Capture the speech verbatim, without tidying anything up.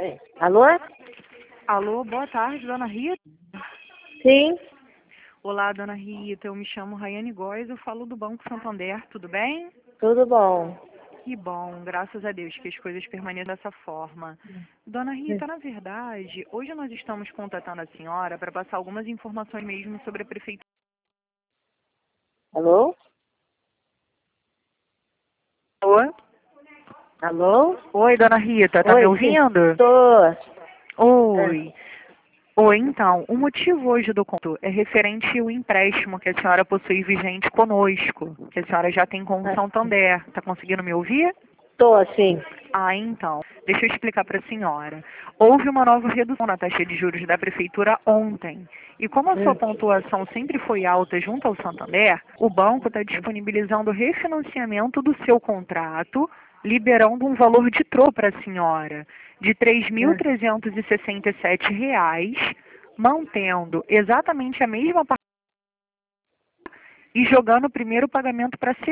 É. Alô? Alô, boa tarde, dona Rita. Sim, Olá, dona Rita, eu me chamo Rayane Góes, eu falo do Banco Santander, tudo bem? tudo bom. Que bom, graças a Deus que as coisas permanecem dessa forma. Dona Rita, na verdade, hoje nós estamos contatando a senhora para passar algumas informações mesmo sobre a prefeitura. Alô? Alô? Alô? Oi, dona Rita, tá Oi, me sim. ouvindo? Tô. Oi. Oi, então, o motivo hoje do conto é referente ao empréstimo que a senhora possui vigente conosco, que a senhora já tem com o Ah, Santander. Tá conseguindo me ouvir? tô, sim. Ah, então, deixa eu explicar para a senhora. Houve uma nova redução na taxa de juros da prefeitura ontem. E como a sua Hum, pontuação sempre foi alta junto ao Santander, o banco está disponibilizando o refinanciamento do seu contrato, liberando um valor de troco para a senhora de três mil hum. trezentos e sessenta e sete reais, mantendo exatamente a mesma parte e jogando o primeiro pagamento para